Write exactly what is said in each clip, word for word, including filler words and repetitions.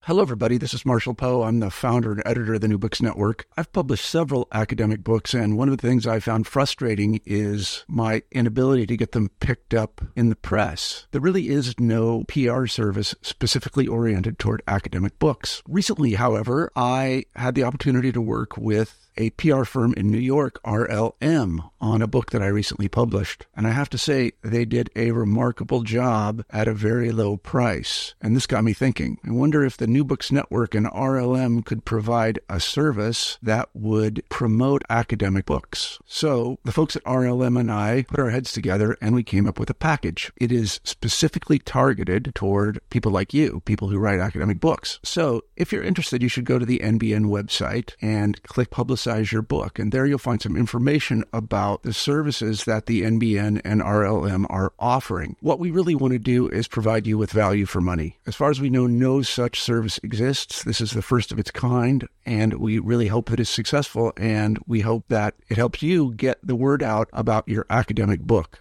Hello, everybody. This is Marshall Poe. I'm the founder and editor of the New Books Network. I've published several academic books, and one of the things I found frustrating is my inability to get them picked up in the press. There really is no P R service specifically oriented toward academic books. Recently, however, I had the opportunity to work with a P R firm in New York, R L M, on a book that I recently published. And I have to say, they did a remarkable job at a very low price. And this got me thinking. I wonder if the New Books Network and R L M could provide a service that would promote academic books. So the folks at R L M and I put our heads together and we came up with a package. It is specifically targeted toward people like you, people who write academic books. So if you're interested, you should go to the N B N website and click Publicize your book. And there you'll find some information about the services that the N B N and R L M are offering. What we really want to do is provide you with value for money. As far as we know, no such service exists. This is the first of its kind, and we really hope that it's successful, and we hope that it helps you get the word out about your academic book.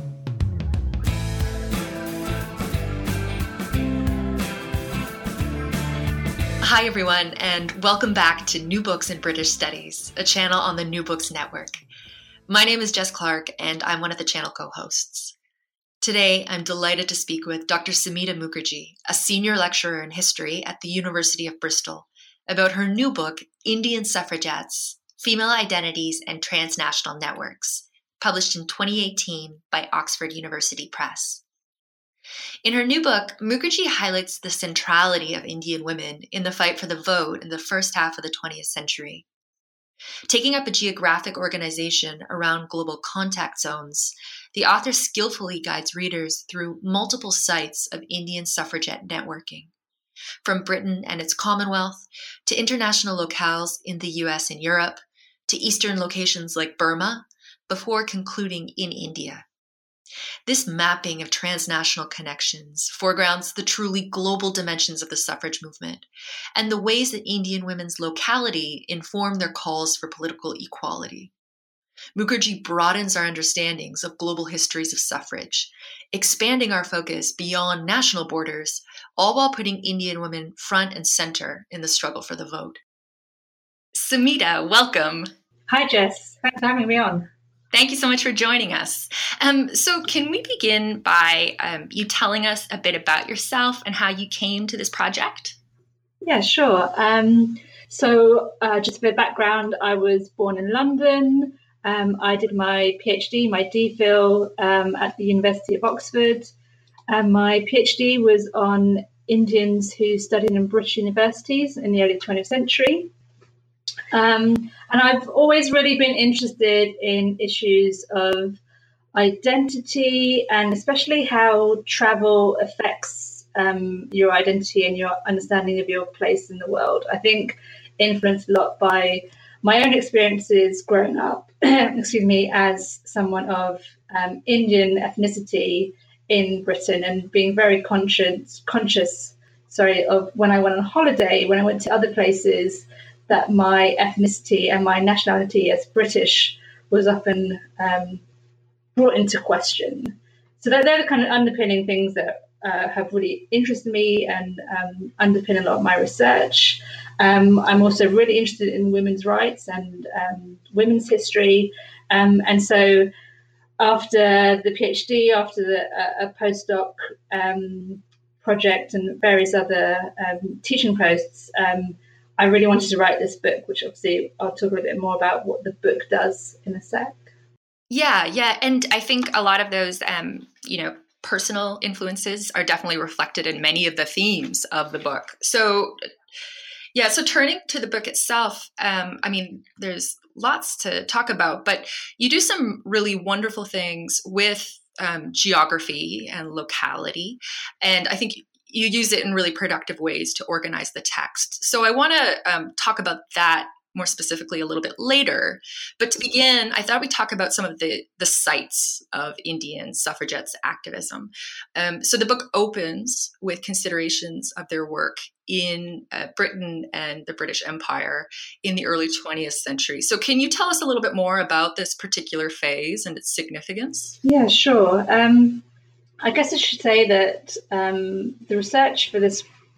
Hi, everyone, and welcome back to New Books in British Studies, a channel on the New Books Network. My name is Jess Clark, and I'm one of the channel co-hosts. Today, I'm delighted to speak with Doctor Sumita Mukherjee, a senior lecturer in history at the University of Bristol, about her new book, Indian Suffragettes, Female Identities and Transnational Networks, published in twenty eighteen by Oxford University Press. In her new book, Mukherjee highlights the centrality of Indian women in the fight for the vote in the first half of the twentieth century. Taking up a geographic organization around global contact zones, the author skillfully guides readers through multiple sites of Indian suffragette networking, from Britain and its Commonwealth to international locales in the U S and Europe, to Eastern locations like Burma, before concluding in India. This mapping of transnational connections foregrounds the truly global dimensions of the suffrage movement and the ways that Indian women's locality inform their calls for political equality. Mukherjee broadens our understandings of global histories of suffrage, expanding our focus beyond national borders, all while putting Indian women front and center in the struggle for the vote. Sumita, welcome. Hi, Jess. Thanks for having me on. Thank you so much for joining us. Um, so can we begin by um, you telling us a bit about yourself and how you came to this project? Yeah, sure. Um, so uh, just a bit of background, I was born in London. Um, I did my PhD, my DPhil um, at the University of Oxford. And my PhD was on Indians who studied in British universities in the early twentieth century. Um, and I've always really been interested in issues of identity and especially how travel affects um, your identity and your understanding of your place in the world. I think influenced a lot by my own experiences growing up, excuse me, as someone of um, Indian ethnicity in Britain and being very conscious, conscious, sorry, of when I went on holiday, when I went to other places, that my ethnicity and my nationality as British was often um, brought into question. So they're, they're the kind of underpinning things that uh, have really interested me and um, underpin a lot of my research. Um, I'm also really interested in women's rights and um, women's history. Um, and so after the PhD, after the, uh, a postdoc um, project and various other um, teaching posts, um, I really wanted to write this book, which obviously I'll talk a little bit more about what the book does in a sec. Yeah, yeah. And I think a lot of those, um, you know, personal influences are definitely reflected in many of the themes of the book. So, yeah, so turning to the book itself, um, I mean, there's lots to talk about, but you do some really wonderful things with um, geography and locality. And I think you use it in really productive ways to organize the text. So I want to um, talk about that more specifically a little bit later. But to begin, I thought we'd talk about some of the, the sites of Indian suffragettes activism. Um, so the book opens with considerations of their work in uh, Britain and the British Empire in the early twentieth century. So can you tell us a little bit more about this particular phase and its significance? Yeah, sure. Um, I guess I should say that um, the research for this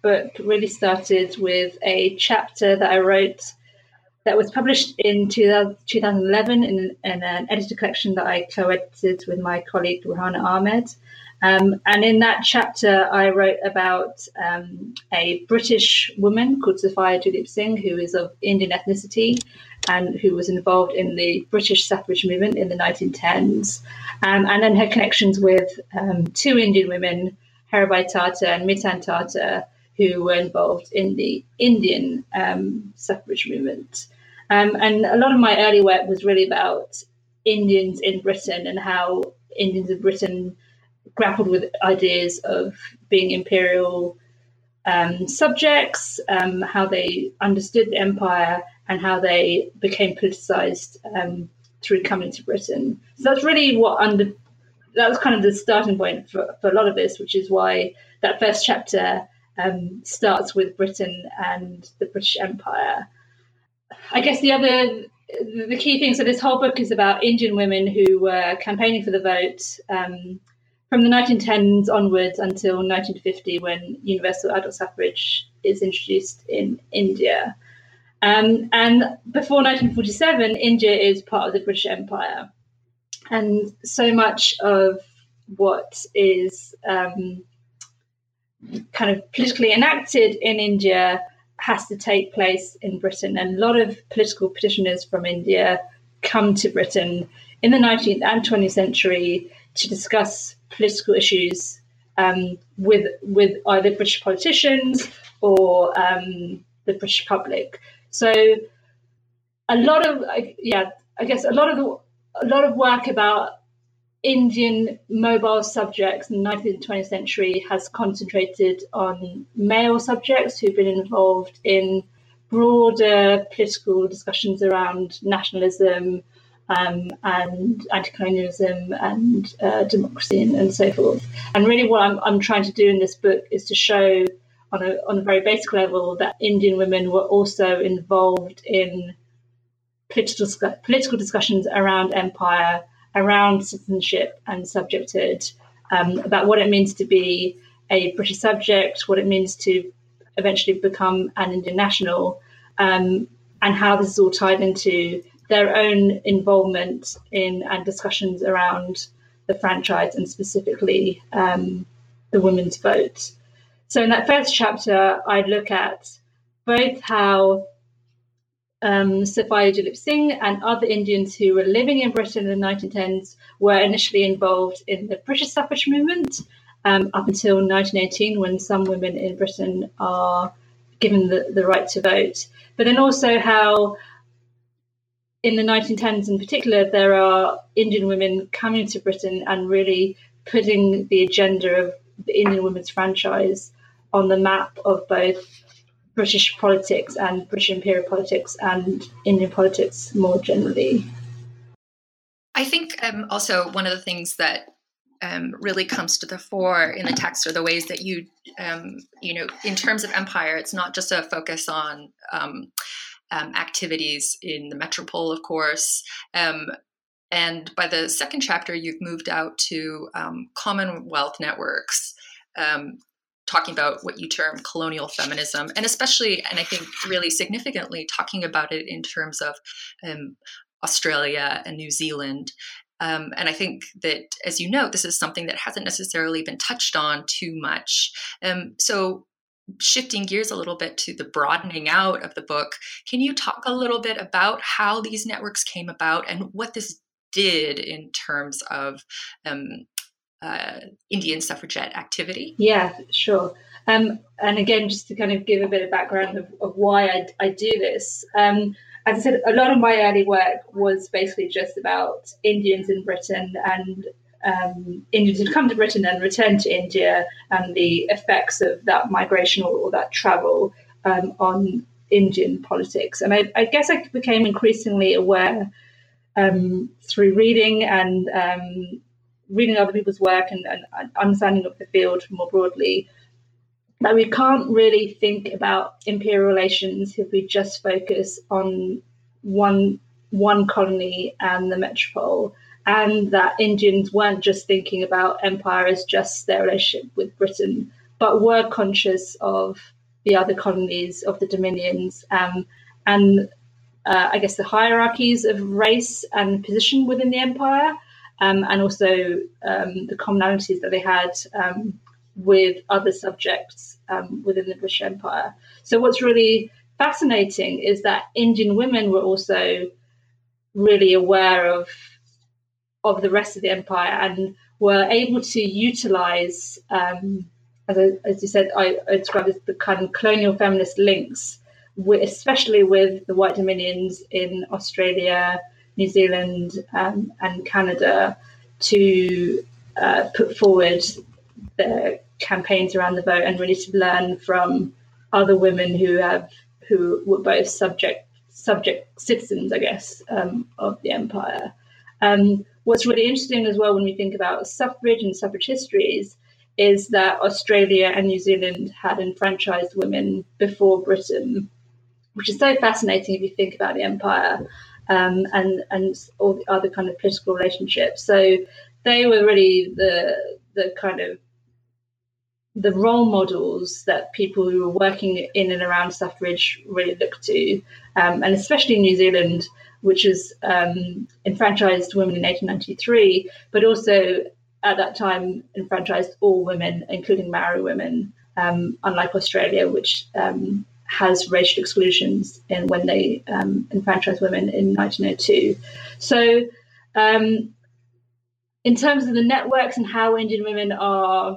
book really started with a chapter that I wrote that was published in two thousand eleven in, in an edited collection that I co-edited with my colleague Ruhana Ahmed. Um, and in that chapter, I wrote about um, a British woman called Sophia Duleep Singh, who is of Indian ethnicity and who was involved in the British suffrage movement in the nineteen tens. Um, and then her connections with um, two Indian women, Herabai Tata and Mitan Tata, who were involved in the Indian um, suffrage movement. Um, and a lot of my early work was really about Indians in Britain and how Indians in Britain grappled with ideas of being imperial um, subjects, um, how they understood the empire, and how they became politicized um, through coming to Britain. So that's really what under that was kind of the starting point for, for a lot of this, which is why that first chapter um, starts with Britain and the British Empire. I guess the other, the key thing, so this whole book is about Indian women who were campaigning for the vote um, from the nineteen tens onwards until nineteen fifty, when universal adult suffrage is introduced in India. Um, and before nineteen forty-seven, India is part of the British Empire. And so much of what is um, kind of politically enacted in India has to take place in Britain. And a lot of political petitioners from India come to Britain in the nineteenth and twentieth century to discuss political issues um, with with either British politicians or um, the British public. So a lot of, yeah, I guess a lot of the, a lot of work about Indian mobile subjects in the nineteenth and twentieth century has concentrated on male subjects who've been involved in broader political discussions around nationalism um, and anti-colonialism and uh, democracy and, and so forth. And really what I'm, I'm trying to do in this book is to show on a, on a very basic level that Indian women were also involved in political, political discussions around empire, around citizenship and subjecthood, um, about what it means to be a British subject, what it means to eventually become an Indian national, um, and how this is all tied into their own involvement in and discussions around the franchise and specifically um, the women's vote. So in that first chapter, I look at both how Um, Sophia Duleep Singh and other Indians who were living in Britain in the nineteen tens were initially involved in the British suffrage movement um, up until nineteen eighteen, when some women in Britain are given the, the right to vote. But then also how in the nineteen tens in particular, there are Indian women coming to Britain and really putting the agenda of the Indian women's franchise on the map of both British politics and British imperial politics and Indian politics more generally. I think um, also one of the things that um, really comes to the fore in the text are the ways that you, um, you know, in terms of empire, it's not just a focus on um, um, activities in the metropole, of course. Um, and by the second chapter, you've moved out to um, Commonwealth networks, um, talking about what you term colonial feminism, and especially, and I think really significantly, talking about it in terms of um, Australia and New Zealand. Um, and I think that, as you know, this is something that hasn't necessarily been touched on too much. Um, so shifting gears a little bit to the broadening out of the book, can you talk a little bit about how these networks came about and what this did in terms of um, uh, Indian suffragette activity? Yeah, sure. Um, and again, just to kind of give a bit of background of, of why I, I do this. Um, As I said, a lot of my early work was basically just about Indians in Britain and um, Indians who'd come to Britain and returned to India and the effects of that migration or, or that travel um, on Indian politics. And I, I guess I became increasingly aware um, through reading and um, reading other people's work and, and understanding of the field more broadly that we can't really think about imperial relations if we just focus on one one colony and the metropole, and that Indians weren't just thinking about empire as just their relationship with Britain, but were conscious of the other colonies of the dominions, um, and uh, I guess the hierarchies of race and position within the empire, um, and also um, the commonalities that they had um, with other subjects um, within the British Empire. So what's really fascinating is that Indian women were also really aware of of the rest of the empire and were able to utilize, um, as, I, as you said, I, I described as the kind of colonial feminist links, with, especially with the white dominions in Australia, New Zealand, um, and Canada, to uh, put forward their campaigns around the vote and really to learn from other women who have who were both subject subject citizens, I guess, um, of the empire. Um, what's really interesting as well when we think about suffrage and suffrage histories is that Australia and New Zealand had enfranchised women before Britain, which is so fascinating if you think about the empire um, and and all the other kind of political relationships. So they were really the the kind of the role models that people who were working in and around suffrage really looked to, um, and especially New Zealand, which has um, enfranchised women in eighteen ninety-three, but also at that time enfranchised all women, including Maori women, um, unlike Australia, which um, has racial exclusions in when they um, enfranchised women in nineteen oh two. So um, in terms of the networks and how Indian women are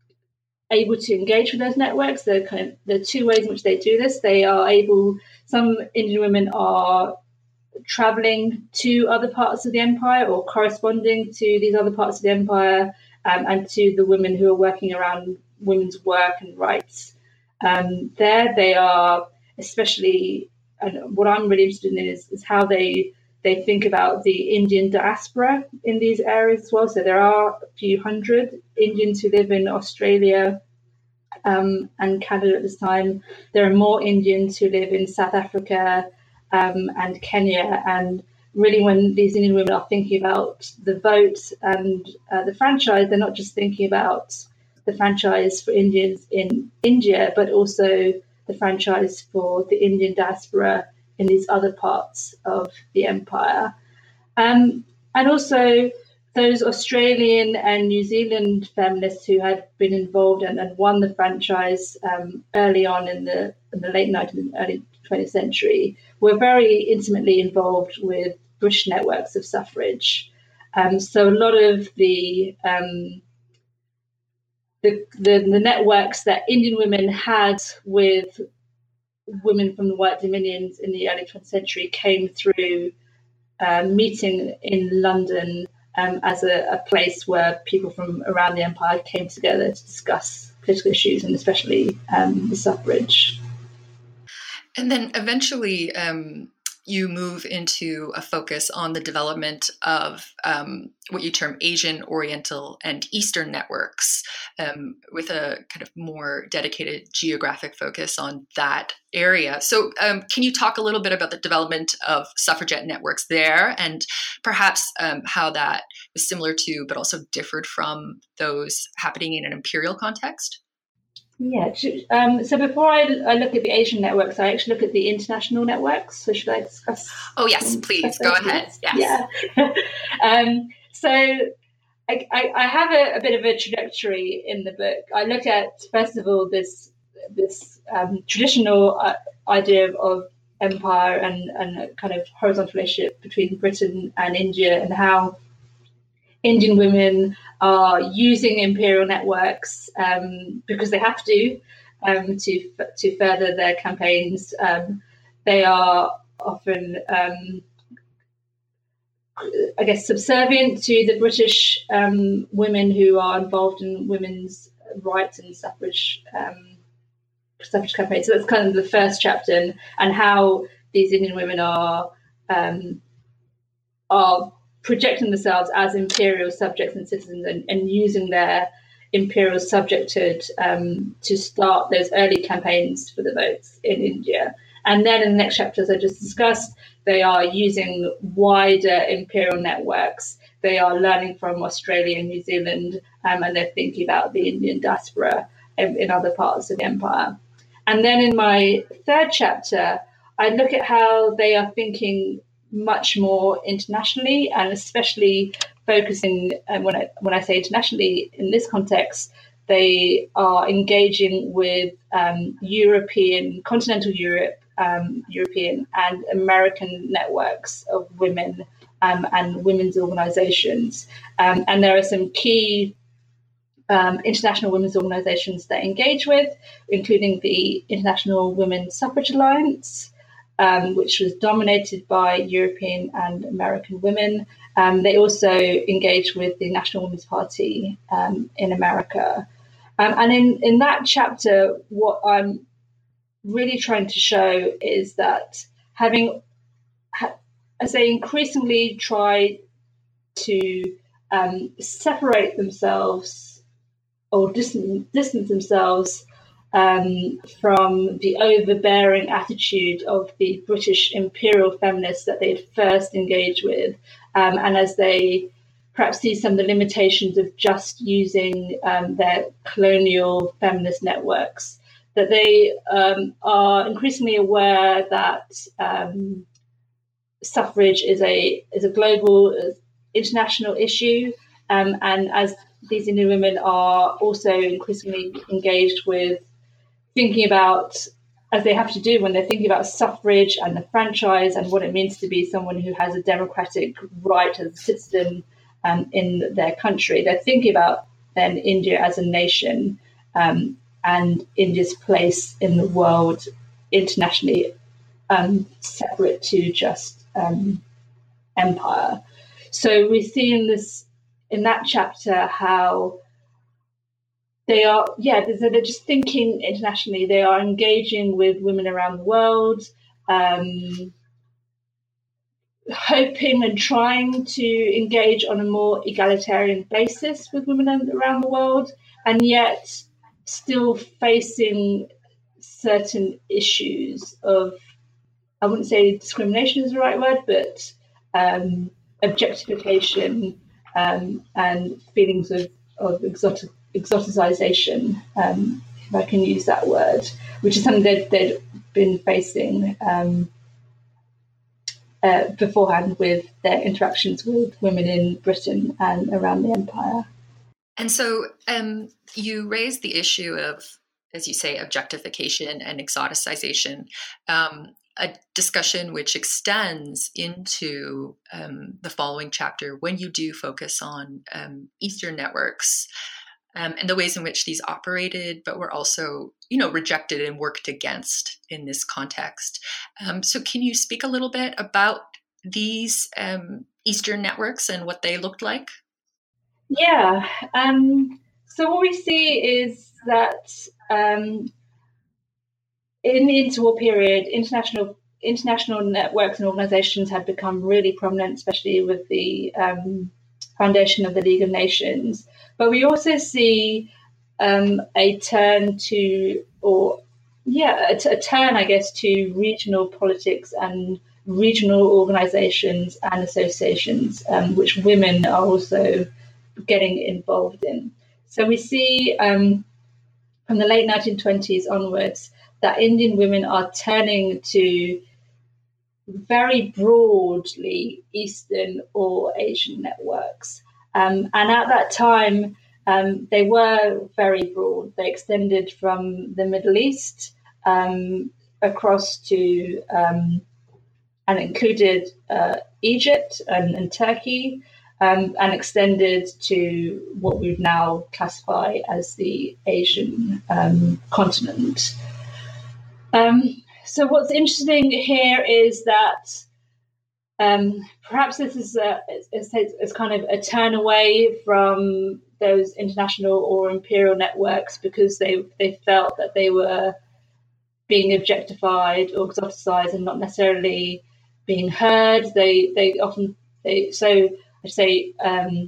able to engage with those networks, there are kind of the two ways in which they do this. They are able, some Indian women are traveling to other parts of the empire or corresponding to these other parts of the empire, um, and to the women who are working around women's work and rights. Um, there they are, especially, and what I'm really interested in is, is how they they think about the Indian diaspora in these areas as well. So there are a few hundred Indians who live in Australia um, and Canada at this time. There are more Indians who live in South Africa um, and Kenya. And really, when these Indian women are thinking about the vote and uh, the franchise, they're not just thinking about the franchise for Indians in India, but also the franchise for the Indian diaspora in these other parts of the empire. Um, and also those Australian and New Zealand feminists who had been involved and, and won the franchise um, early on in the, in the late nineteenth and early twentieth century were very intimately involved with British networks of suffrage. Um, so a lot of the, um, the, the the networks that Indian women had with women from the white dominions in the early twentieth century came through uh, meeting in London um, as a, a place where people from around the empire came together to discuss political issues, and especially um, the suffrage. And then eventually um, you move into a focus on the development of um, what you term Asian, Oriental, and Eastern networks, um, with a kind of more dedicated geographic focus on that area. So um, can you talk a little bit about the development of suffragette networks there, and perhaps um, how that was similar to, but also differed from those happening in an imperial context? Yeah. Um, so before I, I look at the Asian networks, I actually look at the international networks. So should I discuss? Oh, yes, please. Go ahead. Yes. Yeah. um, so I, I, I have a, a bit of a trajectory in the book. I look at, first of all, this this um, traditional uh, idea of, of empire and, and a kind of horizontal relationship between Britain and India, and how Indian women are using imperial networks um, because they have to um, to to further their campaigns. Um, they are often, um, I guess, subservient to the British um, women who are involved in women's rights and suffrage um, suffrage campaigns. So that's kind of the first chapter, and, and how these Indian women are um, are projecting themselves as imperial subjects and citizens, and, and using their imperial subjecthood um, to start those early campaigns for the votes in India. And then in the next chapter, as I just discussed, they are using wider imperial networks. They are learning from Australia and New Zealand, um, and they're thinking about the Indian diaspora in, in other parts of the empire. And then in my third chapter, I look at how they are thinking much more internationally, and especially focusing, and when I when I say internationally in this context, they are engaging with um, European, continental Europe, um, European and American networks of women um, and women's organizations. Um, and there are some key um, international women's organizations that engage with, including the International Women's Suffrage Alliance, um, which was dominated by European and American women. Um, they also engage with the National Women's Party um, in America. Um, and in, in that chapter, what I'm really trying to show is that having, as they increasingly try to um, separate themselves or distance, distance themselves um, from the overbearing attitude of the British imperial feminists that they'd first engaged with, um, and as they perhaps see some of the limitations of just using um, their colonial feminist networks, that they um, are increasingly aware that um, suffrage is a is a global, uh, international issue, um, and as these Indian women are also increasingly engaged with thinking about, as they have to do when they're thinking about suffrage and the franchise and what it means to be someone who has a democratic right as a citizen um, in their country. They're thinking about then India as a nation um, and India's place in the world internationally, um, separate to just um, empire. So we see in this, in that chapter, how they are, yeah, they're, they're just thinking internationally. They are engaging with women around the world, um, hoping and trying to engage on a more egalitarian basis with women around the world, and yet still facing certain issues of, I wouldn't say discrimination is the right word, but um, objectification um, and feelings of, of exotic, exoticization, um, if I can use that word, which is something that they'd been facing um, uh, beforehand with their interactions with women in Britain and around the empire. And so um, you raised the issue of, as you say, objectification and exoticization, um, a discussion which extends into um, the following chapter when you do focus on um, Eastern networks um, and the ways in which these operated, but were also, you know, rejected and worked against in this context. Um, so can you speak a little bit about these um, Eastern networks and what they looked like? Yeah. Um, so what we see is that um, in the interwar period, international international networks and organizations had become really prominent, especially with the um, foundation of the League of Nations. But we also see um, a turn to, or yeah, a, a turn, I guess, to regional politics and regional organizations and associations, um, which women are also getting involved in. So we see um, from the late nineteen twenties onwards that Indian women are turning to very broadly Eastern or Asian networks. Um, and at that time, um, they were very broad. They extended from the Middle East um, across to, um, and included uh, Egypt and, and Turkey, um, and extended to what we would now classify as the Asian um, continent. Um, so what's interesting here is that um, perhaps this is a, it's, it's kind of a turn away from those international or imperial networks because they they felt that they were being objectified or exoticized and not necessarily being heard. They they often they so I say um,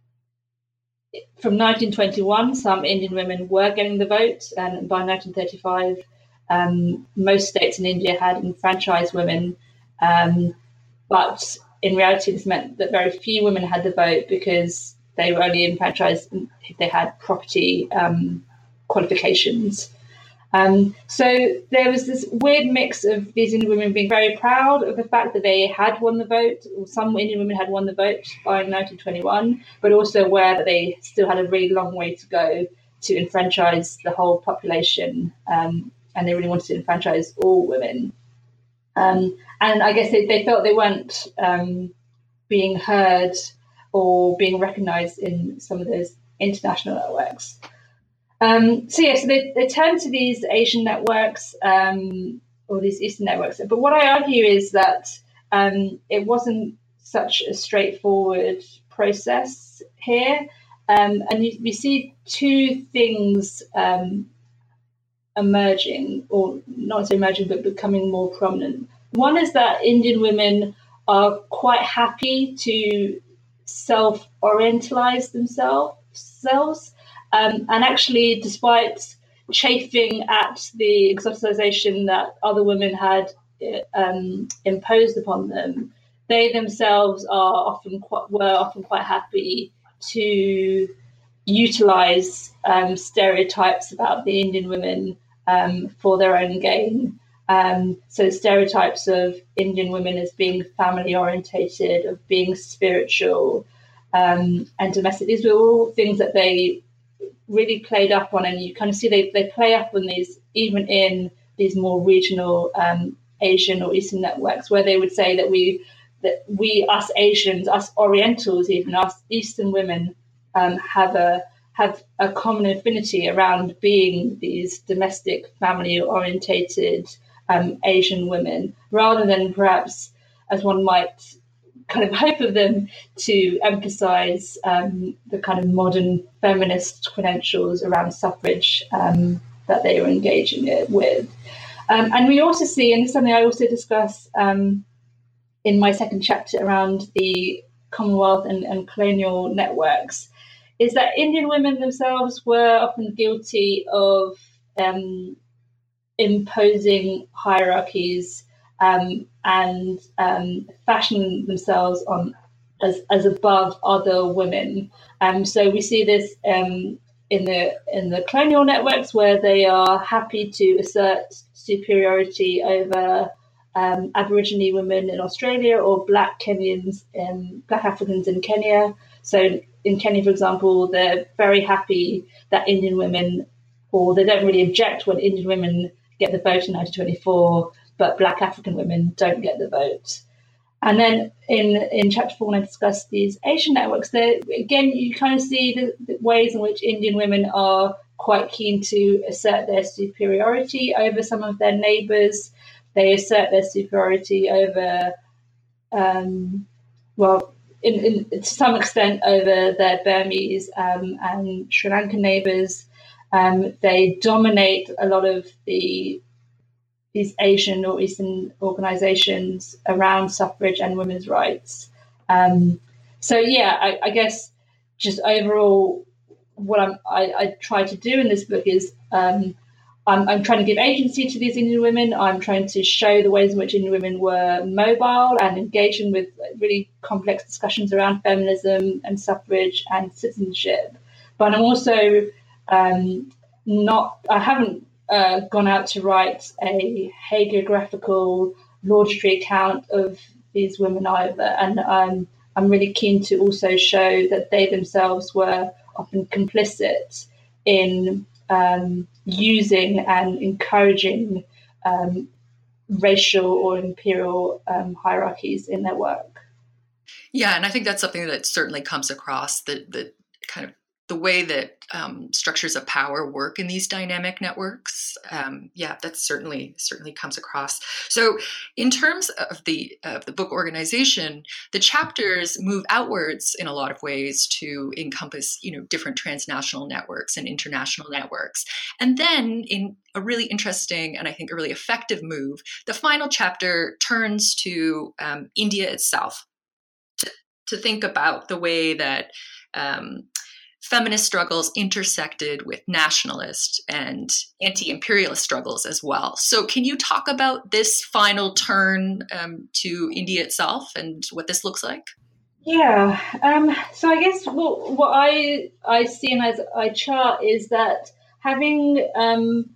from nineteen twenty-one, some Indian women were getting the vote, and by nineteen thirty-five. Um, most states in India had enfranchised women, um, but in reality, this meant that very few women had the vote because they were only enfranchised if they had property um, qualifications. Um, so there was this weird mix of these Indian women being very proud of the fact that they had won the vote, or some Indian women had won the vote by nineteen twenty-one, but also aware that they still had a really long way to go to enfranchise the whole population, um, and they really wanted to enfranchise all women. Um, and I guess they, they felt they weren't um, being heard or being recognised in some of those international networks. Um, so yeah, so they, they turn to these Asian networks um, or these Eastern networks. But what I argue is that um, it wasn't such a straightforward process here. Um, and you, you see two things um, emerging, or not so emerging, but becoming more prominent. One is that Indian women are quite happy to self-orientalize themselves. Um, and actually, despite chafing at the exoticization that other women had um, imposed upon them, they themselves are often quite, were often quite happy to utilize um, stereotypes about the Indian women um, for their own gain. Um, so stereotypes of Indian women as being family orientated, of being spiritual um, and domestic. These were all things that they really played up on, and you kind of see they, they play up on these even in these more regional um, Asian or Eastern networks, where they would say that we, that we, us Asians, us Orientals, even us Eastern women, um, have a have a common affinity around being these domestic, family orientated um, Asian women, rather than perhaps, as one might kind of hope of them, to emphasize um, the kind of modern feminist credentials around suffrage um, that they were engaging it with. Um, and we also see, and this is something I also discuss um, in my second chapter around the Commonwealth and, and colonial networks, is that Indian women themselves were often guilty of um, imposing hierarchies Um, and um, fashioning themselves on as, as above other women. Um, so we see this um, in the in the colonial networks, where they are happy to assert superiority over um, Aborigine women in Australia or Black Kenyans, um, Black Africans in Kenya. So in Kenya, for example, they're very happy that Indian women, or they don't really object when Indian women get the vote in nineteen twenty-four, but Black African women don't get the vote. And then in, in chapter four, when I discuss these Asian networks, there again, you kind of see the, the ways in which Indian women are quite keen to assert their superiority over some of their neighbours. They assert their superiority over, um, well, in, in, to some extent over their Burmese um, and Sri Lankan neighbours. Um, they dominate a lot of the these Asian or Eastern organisations around suffrage and women's rights. Um, so yeah, I, I guess just overall, what I'm, I, I try to do in this book is um, I'm, I'm trying to give agency to these Indian women. I'm trying to show the ways in which Indian women were mobile and engaging with really complex discussions around feminism and suffrage and citizenship. But I'm also um, not, I haven't Uh, gone out to write a hagiographical laudatory account of these women either. And um, I'm really keen to also show that they themselves were often complicit in um, using and encouraging um, racial or imperial um, hierarchies in their work. Yeah, and I think that's something that certainly comes across, the, the kind of the way that um, structures of power work in these dynamic networks. Um, yeah, that certainly certainly comes across. So in terms of the of the book organization, the chapters move outwards in a lot of ways to encompass, you know, different transnational networks and international networks. And then in a really interesting and I think a really effective move, the final chapter turns to um, India itself to, to think about the way that um, feminist struggles intersected with nationalist and anti-imperialist struggles as well. So can you talk about this final turn um, to India itself and what this looks like? Yeah. Um, so I guess what, what I, I see and as I chart is that having um,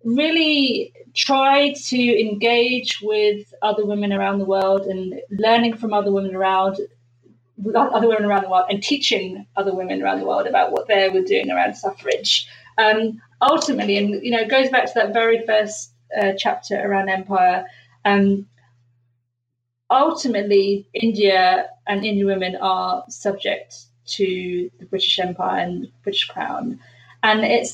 really tried to engage with other women around the world and learning from other women around other women around the world and teaching other women around the world about what they were doing around suffrage. Um, ultimately, and you know, it goes back to that very first uh, chapter around empire. Um, ultimately, India and Indian women are subject to the British Empire and the British Crown, and it's.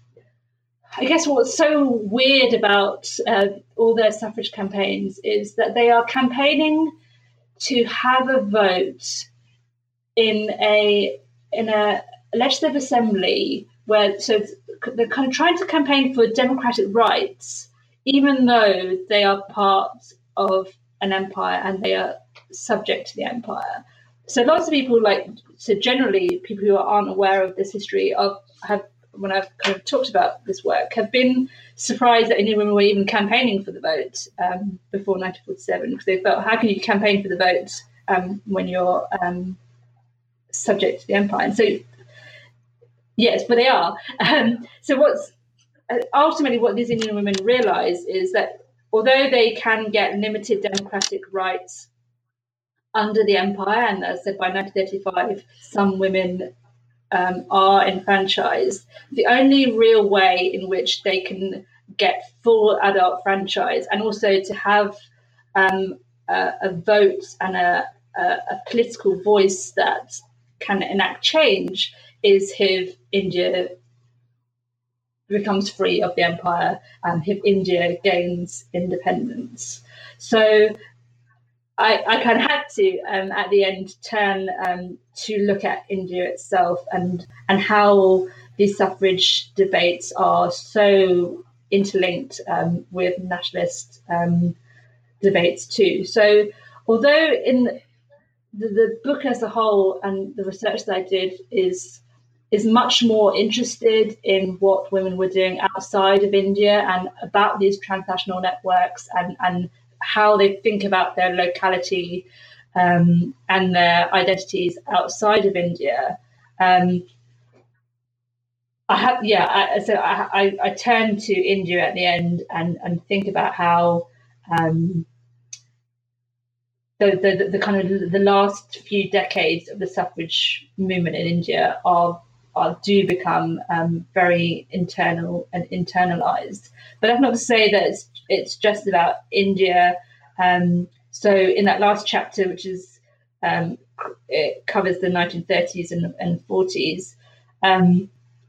I guess what's so weird about uh, all their suffrage campaigns is that they are campaigning to have a vote in a in a legislative assembly where so they're kind of trying to campaign for democratic rights, even though they are part of an empire and they are subject to the empire. So lots of people, like so generally people who aren't aware of this history of have. When I've kind of talked about this work, have been surprised that Indian women were even campaigning for the vote um, before nineteen forty-seven, because they felt, how can you campaign for the vote um, when you're um, subject to the empire? And so, yes, but they are. Um, so what's ultimately what these Indian women realise is that although they can get limited democratic rights under the empire, and as I said, by nineteen thirty-five, some women Um, are enfranchised, the only real way in which they can get full adult franchise and also to have um, a, a vote and a, a, a political voice that can enact change is if India becomes free of the empire and if India gains independence. So I, I kind of had to, um, at the end, turn um, to look at India itself and and how these suffrage debates are so interlinked um, with nationalist um, debates too. So although in the, the book as a whole and the research that I did is is much more interested in what women were doing outside of India and about these transnational networks and, and how they think about their locality um, and their identities outside of India. Um, I have, yeah, I, so I, I, I turn to India at the end and, and think about how um, the, the the kind of the last few decades of the suffrage movement in India are are do become um, very internal and internalized. But that's not to say that it's it's just about India. Um, so in that last chapter, which is um, it covers the nineteen thirties and, and forties, um,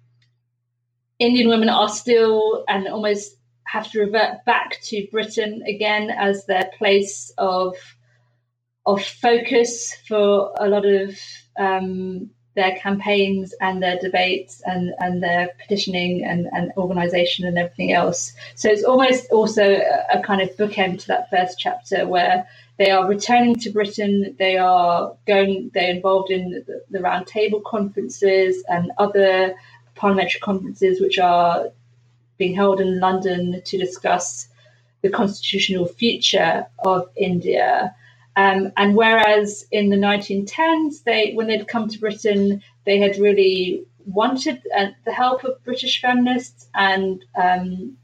Indian women are still and almost have to revert back to Britain again as their place of of focus for a lot of um, their campaigns and their debates and, and their petitioning and, and organisation and everything else. So it's almost also a, a kind of bookend to that first chapter where they are returning to Britain, they are going, they're involved in the, the round table conferences and other parliamentary conferences which are being held in London to discuss the constitutional future of India. Um, and whereas in the nineteen tens, they, when they'd come to Britain, they had really wanted uh, the help of British feminists and um,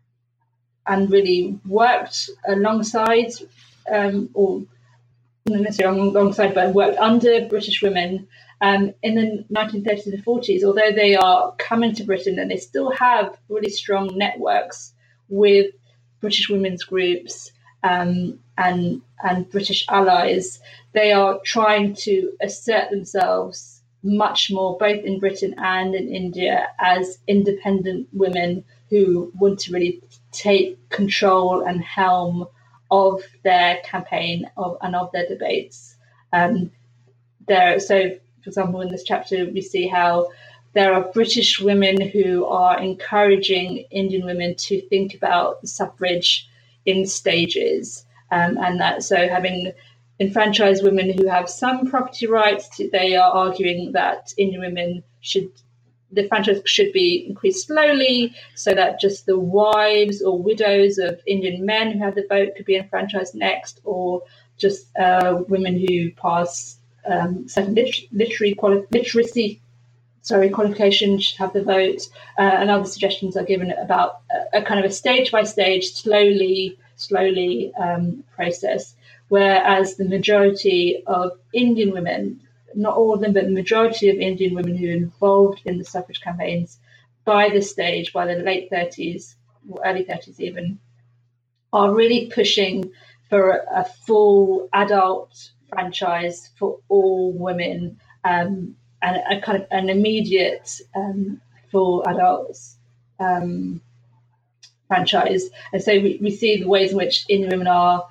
and really worked alongside, um, or not necessarily alongside, but worked under British women um, in the nineteen thirties and forties. Although they are coming to Britain and they still have really strong networks with British women's groups um, and and British allies, they are trying to assert themselves much more, both in Britain and in India, as independent women who want to really take control and helm of their campaign of, and of their debates. Um, there, so, for example, in this chapter, we see how there are British women who are encouraging Indian women to think about suffrage in stages. Um, and that so having enfranchised women who have some property rights, they are arguing that Indian women should, the franchise should be increased slowly so that just the wives or widows of Indian men who have the vote could be enfranchised next, or just uh, women who pass um, certain lit- literary quali- literacy sorry, qualifications should have the vote, uh, and other suggestions are given about a, a kind of a stage-by-stage, slowly, slowly um, process, whereas the majority of Indian women, not all of them, but the majority of Indian women who are involved in the suffrage campaigns by this stage, by the late thirties, or early thirties even, are really pushing for a, a full adult franchise for all women, um, and a kind of an immediate um, full adults um, franchise. And so we, we see the ways in which Indian women are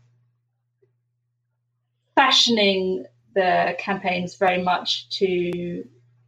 fashioning the campaigns very much to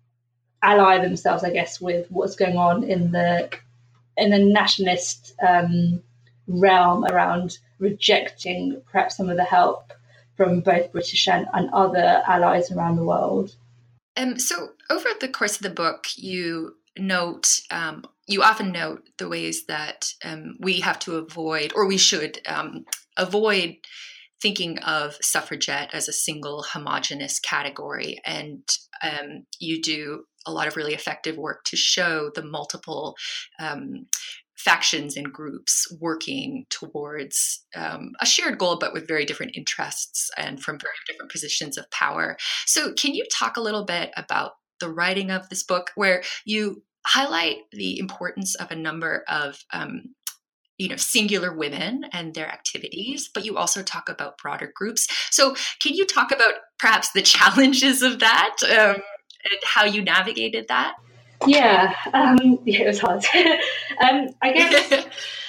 ally themselves, I guess, with what's going on in the in the nationalist um, realm around rejecting perhaps some of the help from both British and, and other allies around the world. Um, so over the course of the book, you note, um, you often note the ways that um, we have to avoid, or we should um, avoid thinking of suffragette as a single homogenous category. And um, you do a lot of really effective work to show the multiple um, factions and groups working towards um, a shared goal, but with very different interests and from very different positions of power. So can you talk a little bit about the writing of this book, where you highlight the importance of a number of um, you know, singular women and their activities, but you also talk about broader groups. So can you talk about perhaps the challenges of that um, and how you navigated that? Yeah, um, yeah, it was hard. um, I guess,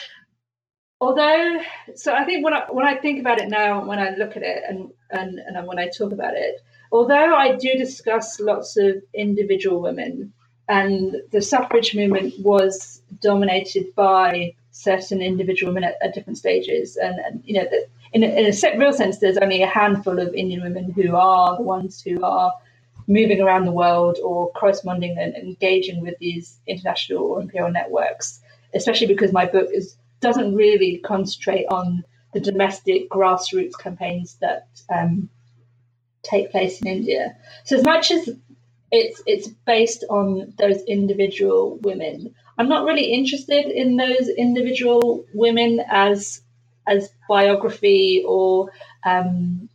although, so I think when I when I think about it now, when I look at it and, and, and when I talk about it, although I do discuss lots of individual women, and the suffrage movement was dominated by certain individual women at, at different stages, and, and you know, the, in, a, in a real sense, there's only a handful of Indian women who are the ones who are moving around the world or corresponding and engaging with these international or imperial networks, especially because my book is doesn't really concentrate on the domestic grassroots campaigns that um, take place in India. So as much as it's it's based on those individual women, I'm not really interested in those individual women as as biography or um,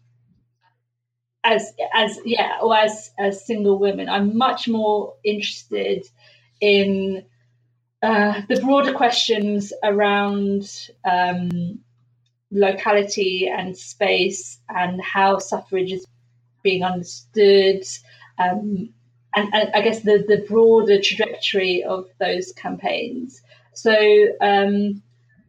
as as yeah or as as single women. I'm much more interested in uh, the broader questions around um, locality and space and how suffrage is being understood, um, and, and I guess the the broader trajectory of those campaigns. So um,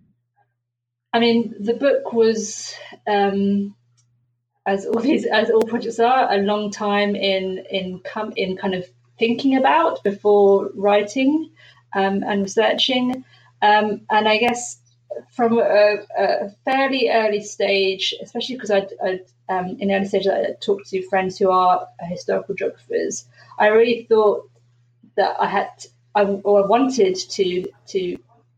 I mean, the book was um, as all these, as all projects are, a long time in in come in kind of thinking about before writing um, and researching, um, and I guess from a, a fairly early stage, especially because I'd, I'd um, in the early stage I talked to friends who are historical geographers, I really thought that I had I, or I wanted to to.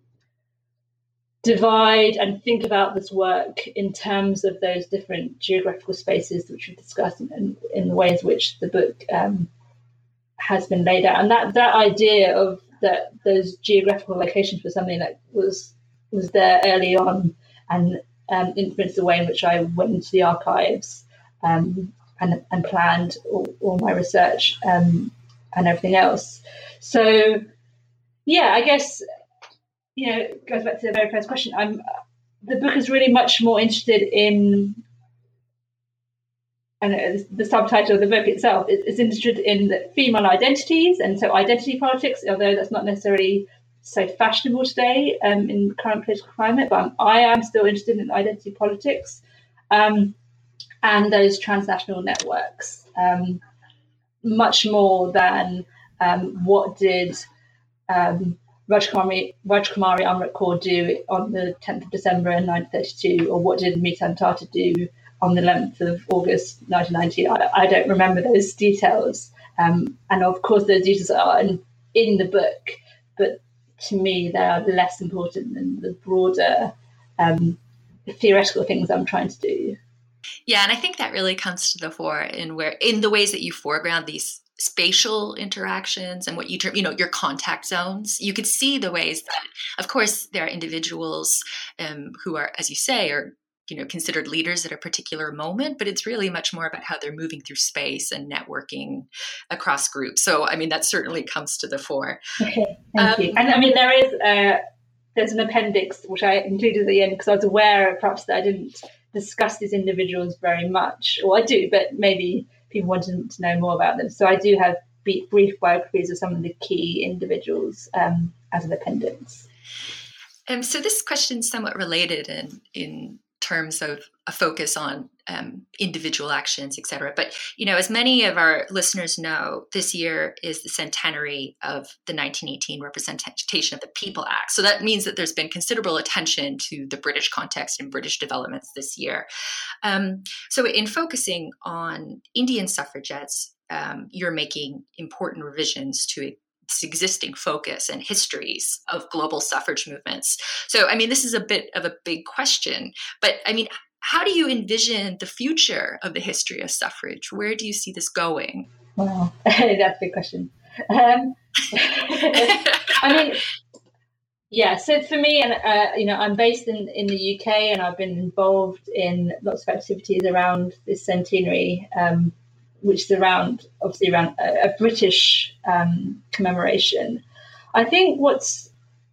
divide and think about this work in terms of those different geographical spaces which we've discussed in, in the ways which the book um, has been laid out. And that, that idea of that those geographical locations was something that was was there early on and um, influenced the way in which I went into the archives um, and, and planned all, all my research um, and everything else. So, yeah, I guess... you know, it goes back to the very first question. I'm the book is really much more interested in, and the subtitle of the book itself is, is interested in the female identities, and so identity politics, although that's not necessarily so fashionable today um, in the current political climate, but I'm, I am still interested in identity politics um, and those transnational networks, um, much more than um, what did um, Rajkumari, Rajkumari Amrit Kaur do on the tenth of December in nineteen thirty-two, or what did Mita Tata do on the eleventh of August nineteen ninety? I, I don't remember those details. Um, and of course, those details are in, in the book, but to me, they are less important than the broader um, theoretical things I'm trying to do. Yeah, and I think that really comes to the fore in where in the ways that you foreground these spatial interactions and what you term, you know, your contact zones. You could see the ways that, of course, there are individuals um, who are, as you say, are, you know, considered leaders at a particular moment, but it's really much more about how they're moving through space and networking across groups. So, I mean, that certainly comes to the fore. Okay, thank um, you. And I mean, there is uh, there's an appendix which I included at the end because I was aware, perhaps, that I didn't discuss these individuals very much, or I do, but maybe people wanted to know more about them. So I do have brief biographies of some of the key individuals um, as an appendix. Um, so this question is somewhat related in in terms of a focus on um, individual actions, et cetera. But, you know, as many of our listeners know, this year is the centenary of the nineteen eighteen Representation of the People Act. So that means that there's been considerable attention to the British context and British developments this year. Um, so in focusing on Indian suffragettes, um, you're making important revisions to it. Existing focus and histories of global suffrage movements. So, I mean, this is a bit of a big question, but I mean, how do you envision the future of the history of suffrage? Where do you see this going? Wow, that's a big question. Um, I mean, yeah, so for me, and uh, you know, I'm based in, in the U K and I've been involved in lots of activities around this centenary, um, which is around, obviously around a, a British um, commemoration. I think what's,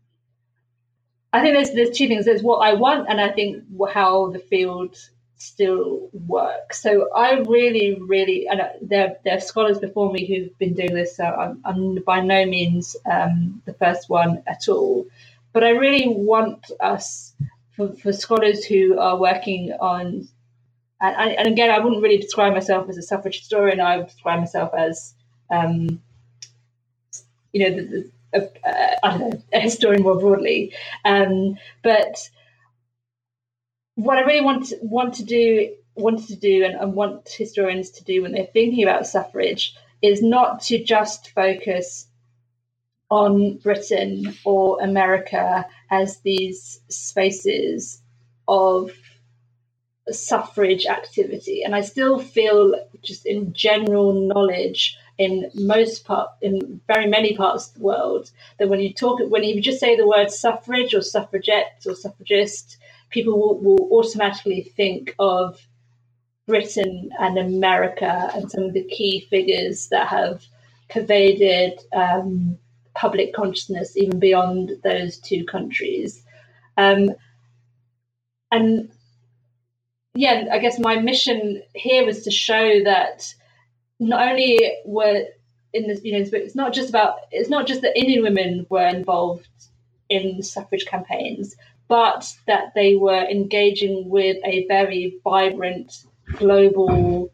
I think there's there's two things. There's what I want, and I think how the field still works. So I really, really, and there there are scholars before me who've been doing this. So I'm, I'm by no means um, the first one at all. But I really want us, for, for scholars who are working on. And, and again, I wouldn't really describe myself as a suffrage historian. I would describe myself as, um, you know, the, the, a, a, I don't know, a historian more broadly. Um, but what I really want to, want to do, wanted to do, and, and want historians to do when they're thinking about suffrage is not to just focus on Britain or America as these spaces of suffrage activity. And I still feel, just in general knowledge in most part, in very many parts of the world, that when you talk, when you just say the word suffrage or suffragette or suffragist, people will, will automatically think of Britain and America and some of the key figures that have pervaded um, public consciousness even beyond those two countries. Um, and yeah, I guess my mission here was to show that not only were in this, you know, it's not just about, it's not just that Indian women were involved in suffrage campaigns, but that they were engaging with a very vibrant global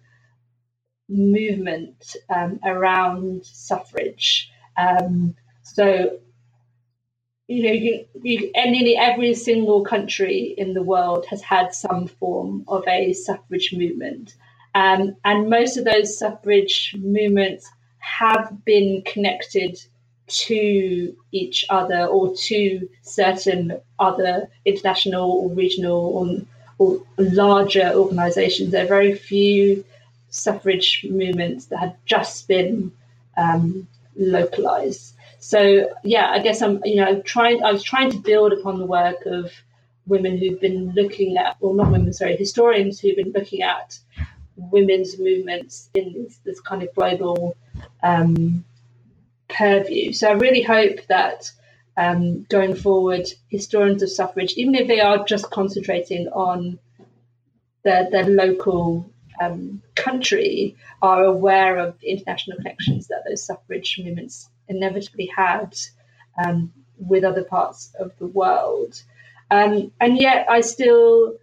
movement um, around suffrage. Um, so, you know, you, you, and nearly every single country in the world has had some form of a suffrage movement. Um, and most of those suffrage movements have been connected to each other or to certain other international or regional or, or larger organisations. There are very few suffrage movements that have just been um, localised. So yeah, I guess I'm, you know, trying. I was trying to build upon the work of women who've been looking at, or not women, sorry, historians who've been looking at women's movements in this, this kind of global um, purview. So I really hope that um, going forward, historians of suffrage, even if they are just concentrating on their their local um, country, are aware of the international connections that those suffrage movements inevitably had um, with other parts of the world. Um, and yet I still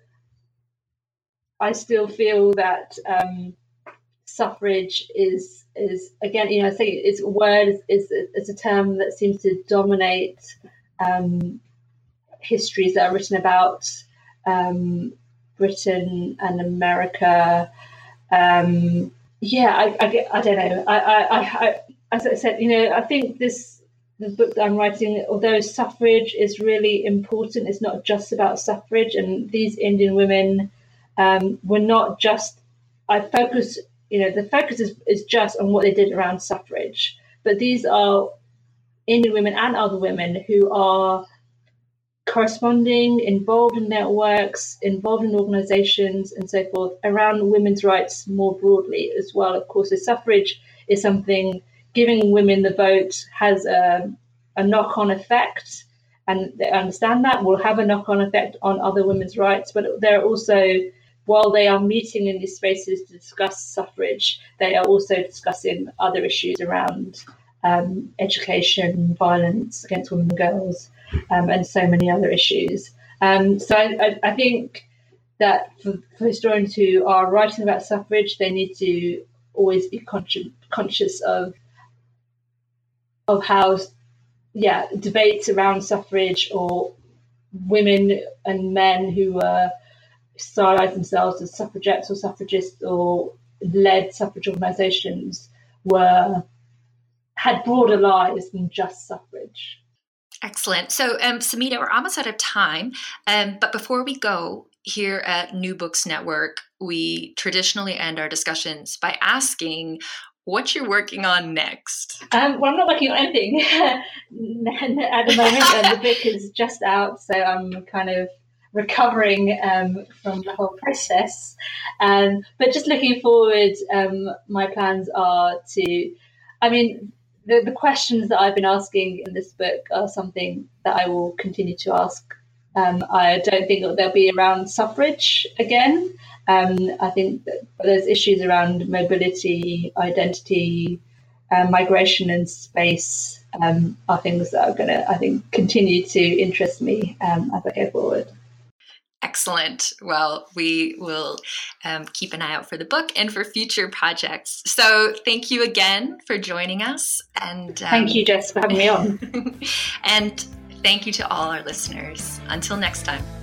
I still feel that um, suffrage is, is again, you know, I think it's a word, is it's a term that seems to dominate um, histories that are written about um, Britain and America. Um, yeah, I, I, I don't know. I, I, I, as I said, you know, I think this the book that I'm writing, although suffrage is really important, it's not just about suffrage. And these Indian women um, were not just. I focus you know, the focus is, is just on what they did around suffrage. But these are Indian women and other women who are corresponding, involved in networks, involved in organizations and so forth around women's rights more broadly as well. Of course, the suffrage is something, giving women the vote has a, a knock-on effect, and they understand that will have a knock-on effect on other women's rights. But they're also, while they are meeting in these spaces to discuss suffrage, they are also discussing other issues around um, education, violence against women and girls, um, and so many other issues. Um, so I, I think that for, for historians who are writing about suffrage, they need to always be conscious conscious of of how, yeah, debates around suffrage or women and men who were stylized themselves as suffragettes or suffragists or led suffrage organisations were had broader lives than just suffrage. Excellent. So, um, Samita, we're almost out of time. Um, but before we go, here at New Books Network, we traditionally end our discussions by asking what you're working on next. Um, well, I'm not working on anything at the moment. And the book is just out, so I'm kind of recovering um, from the whole process. Um, but just looking forward, um, my plans are to, I mean, the, the questions that I've been asking in this book are something that I will continue to ask. Um, I don't think that they'll be around suffrage again. Um, I think that there's issues around mobility, identity, uh, migration and space um, are things that are going to, I think, continue to interest me um, as I go forward. Excellent. Well, we will um, keep an eye out for the book and for future projects. So thank you again for joining us. And um, thank you, Jess, for having me on. And thank you to all our listeners. Until next time.